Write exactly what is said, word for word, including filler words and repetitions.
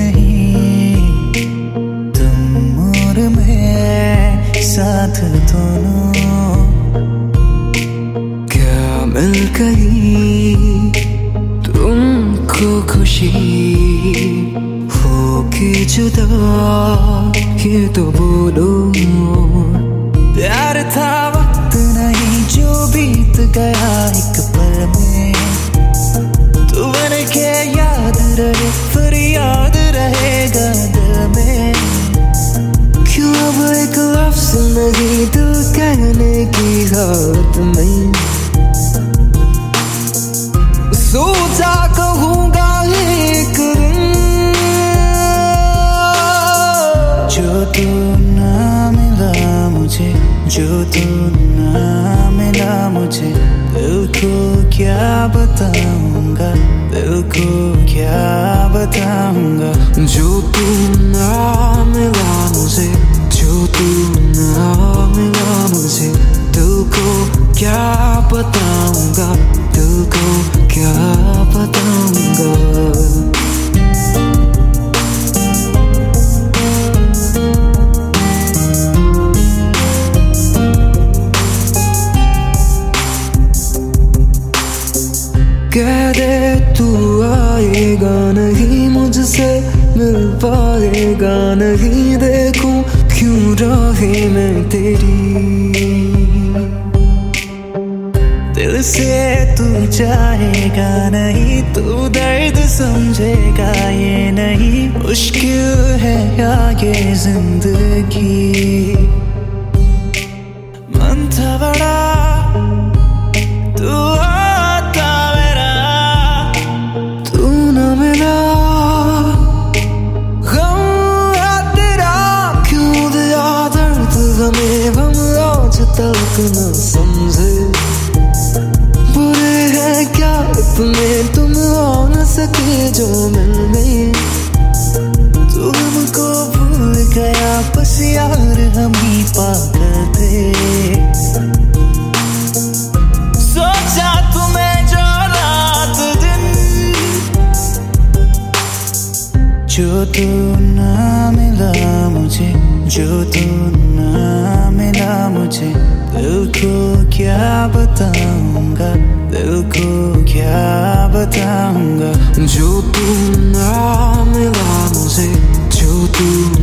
नहीं, तुम और मैं साथ दोनों। क्या मिल गई तुमको खुशी हो के जुदा, ये तो बोलो। प्यार था वक्त नहीं जो बीत गया एक पल में, तू बन के याद रहे फिर याद रहेगा दिल में। क्यों अब एक लफ्ज़ नहीं दिल कहने की हालत में, सोचा कहूँगा एक दिन जो तू ना मिला मुझे, जो तू ना मिला मुझे। दिल को क्या बताऊंगा, दिल को क्या बताऊंगा। जो तू ना मिला मुझे, जो तू ना मिला मुझे। दिल को क्या बताऊंगा, दिल को क्या बताऊंगा। कह दे तू आएगा नहीं, मुझसे मिल पाएगा नहीं। देखूं क्यों राहें मैं तेरी, दिल से तू जाएगा नहीं, तू दर्द समझेगा ये नहीं। मुश्किल है आगे जिंदगी, मन था बड़ा तू आता मेरा, तू न मिला गम तेरा। क्यों दिया दर्द हमें हम आज तक न समझे। बुरे हैं क्या इतने तुम आ न सके जो मिल गए। तू हमको भूल गया बस यार हम ही पागल थे। सोचा तुम्हें जो रात दिन, जो तू ना मिला मुझे, जो तू ना मिला मुझे। दिल को क्या बताऊंगा, दिल को क्या बताऊंगा। जो तू ना मिला मुझे, जो तू